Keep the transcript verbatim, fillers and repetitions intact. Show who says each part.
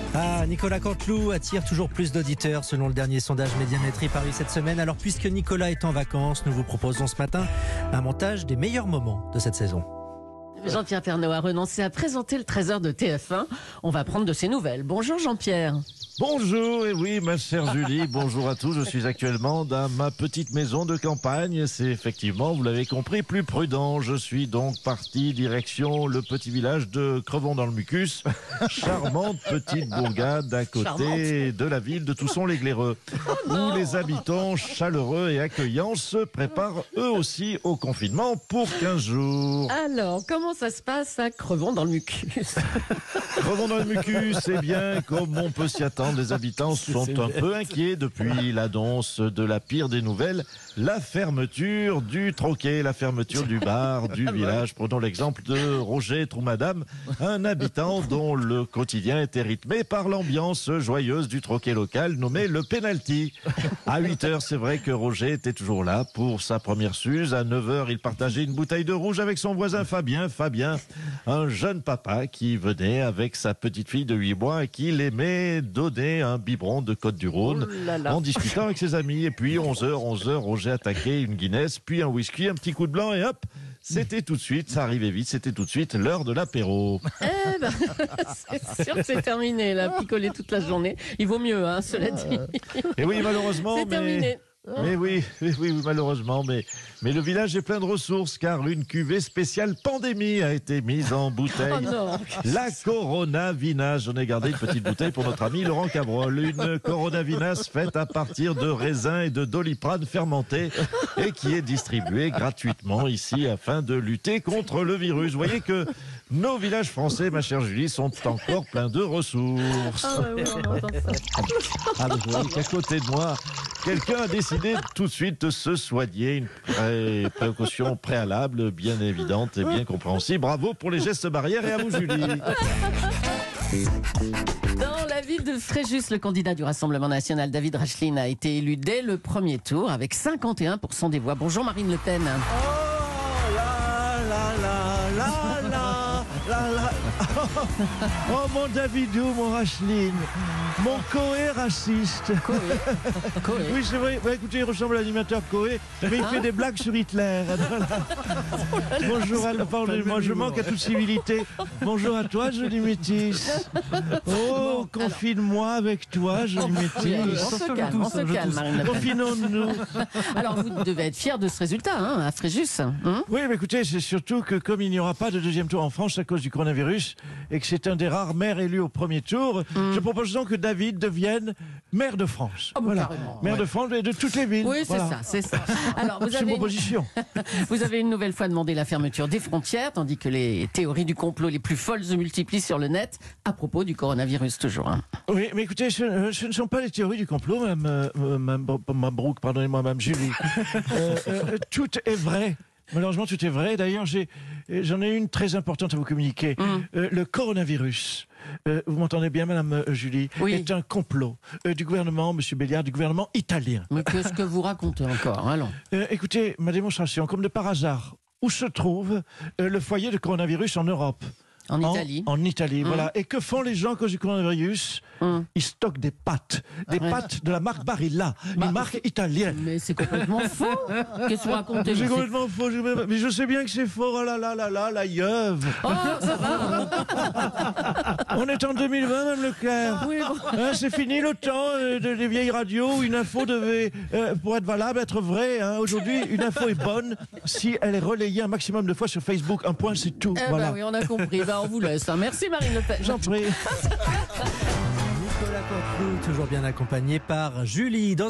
Speaker 1: Ah, Nicolas Canteloup attire toujours plus d'auditeurs selon le dernier sondage Médiamétrie paru cette semaine. Alors puisque Nicolas est en vacances, nous vous proposons ce matin un montage des meilleurs moments de cette saison.
Speaker 2: Jean-Pierre Pernaut a renoncé à présenter le trésor de T F un. On va prendre de ses nouvelles. Bonjour Jean-Pierre.
Speaker 3: Bonjour, et oui, ma chère Julie, bonjour à tous. Je suis actuellement dans ma petite maison de campagne. C'est effectivement, vous l'avez compris, plus prudent. Je suis donc parti direction le petit village de Crevon dans le Mucus. Charmante petite bourgade à côté Charmante. de la ville de Tousson-les-Glaireux, oh où les habitants chaleureux et accueillants se préparent eux aussi au confinement pour quinze jours.
Speaker 2: Alors, comment ça se passe à Crevon dans le Mucus?
Speaker 3: Crevon dans le Mucus, c'est bien comme on peut s'y attendre. Les habitants sont un peu inquiets depuis l'annonce de la pire des nouvelles, la fermeture du troquet, la fermeture du bar du village. Prenons l'exemple de Roger Troumadame, un habitant dont le quotidien était rythmé par l'ambiance joyeuse du troquet local nommé le Penalty. À huit heures, c'est vrai que Roger était toujours là pour sa première suze. À neuf heures, il partageait une bouteille de rouge avec son voisin Fabien. Fabien, un jeune papa qui venait avec sa petite fille de huit mois et qui l'aimait donner un biberon de Côte-du-Rhône
Speaker 2: oh là là.
Speaker 3: en discutant avec ses amis. Et puis onze heures, onze heures, Roger attaquait une Guinness, puis un whisky, un petit coup de blanc et hop, c'était tout de suite, ça arrivait vite, c'était tout de suite l'heure de l'apéro.
Speaker 2: Eh ben, c'est sûr que c'est terminé, là, picoler toute la journée. Il vaut mieux, hein, cela dit.
Speaker 3: Et oui, malheureusement,
Speaker 2: c'est
Speaker 3: mais...
Speaker 2: terminé.
Speaker 3: Mais oui, oui, oui, malheureusement, mais, mais le village est plein de ressources car une cuvée spéciale pandémie a été mise en bouteille.
Speaker 2: Oh non.
Speaker 3: La Corona Vinasse. J'en ai gardé une petite bouteille pour notre ami Laurent Cabrol. Une Corona Vinasse faite à partir de raisins et de doliprane fermentés et qui est distribuée gratuitement ici afin de lutter contre le virus. Vous voyez que nos villages français, ma chère Julie, sont encore pleins de ressources.
Speaker 2: Ah ouais, ouais, on entend ça.
Speaker 3: Ah, vous voyez qu'à côté de moi, quelqu'un a décidé tout de suite de se soigner, une pré- précaution préalable bien évidente et bien compréhensible. Bravo pour les gestes barrières et à vous Julie.
Speaker 2: Dans la ville de Fréjus, le candidat du Rassemblement national, David Rachlin, a été élu dès le premier tour avec cinquante et un pour cent des voix. Bonjour Marine Le Pen.
Speaker 1: Oh là là là là là là là.
Speaker 3: Oh mon Davidou, mon Rachlin, mon Coé raciste.
Speaker 2: Coé. Coé.
Speaker 3: Oui, c'est vrai. Bah, écoutez, il ressemble à l'animateur Coé, mais il fait des blagues sur Hitler. Bonjour à moi, je manque à toute civilité. Bonjour à toi, jolie métisse. Oh, confine-moi avec toi, jolie métisse.
Speaker 2: On se calme, on se calme, Marine Le Pen.
Speaker 3: Confinons-nous.
Speaker 2: Alors, vous devez être fier de ce résultat, hein, à Fréjus. Hein.
Speaker 3: Oui, mais écoutez, c'est surtout que comme il n'y aura pas de deuxième tour en France à cause du coronavirus et que c'est un des rares maires élus au premier tour, mm. je propose donc que David devienne maire de France.
Speaker 2: Oh,
Speaker 3: voilà,
Speaker 2: carrément,
Speaker 3: maire
Speaker 2: ouais.
Speaker 3: de France et de toutes les villes.
Speaker 2: Oui, c'est
Speaker 3: voilà.
Speaker 2: ça, c'est ça. Alors, vous
Speaker 3: c'est
Speaker 2: avez
Speaker 3: une
Speaker 2: une...
Speaker 3: proposition.
Speaker 2: Vous avez une nouvelle fois demandé la fermeture des frontières, tandis que les théories du complot les plus folles se multiplient sur le net à propos du coronavirus toujours. Hein.
Speaker 3: Oui, mais écoutez, ce, ce ne sont pas les théories du complot, Mme, euh, Mme, Mme Brooke, pardonnez-moi, Mme Julie. euh, euh, tout est vrai. Malheureusement, tout est vrai. D'ailleurs, j'ai, j'en ai une très importante à vous communiquer. Mm. Euh, le coronavirus, euh, vous m'entendez bien, Madame euh, Julie,
Speaker 2: oui.
Speaker 3: est un complot euh, du gouvernement, Monsieur Béliard, du gouvernement italien.
Speaker 2: Mais qu'est-ce que vous racontez encore? Allons.
Speaker 3: Euh, écoutez, ma démonstration, comme de par hasard, où se trouve euh, le foyer de coronavirus en Europe?
Speaker 2: En Italie.
Speaker 3: En, en Italie, mmh. voilà. Et que font les gens à cause du coronavirus? mmh. Ils stockent des pâtes. Des ouais. pâtes de la marque Barilla, bah, une marque italienne.
Speaker 2: Mais c'est complètement faux. Qu'est-ce que vous racontez?
Speaker 3: C'est complètement faux. Je... Mais je sais bien que c'est faux. Oh là là là là, la yeuve.
Speaker 2: Oh, ça va.
Speaker 3: On est en deux mille vingt, Mme Leclerc. Oui, bon. hein, c'est fini le temps euh, de, des vieilles radios où une info devait, euh, pour être valable, être vraie. Hein. Aujourd'hui, une info est bonne si elle est relayée un maximum de fois sur Facebook. Un point, c'est tout.
Speaker 2: Eh
Speaker 3: voilà.
Speaker 2: ben oui, on a compris. Ben, on vous laisse. Hein. Merci Marine Le Pen.
Speaker 3: J'en prie.
Speaker 1: Nicolas Canteloup, toujours bien accompagné par Julie. Dans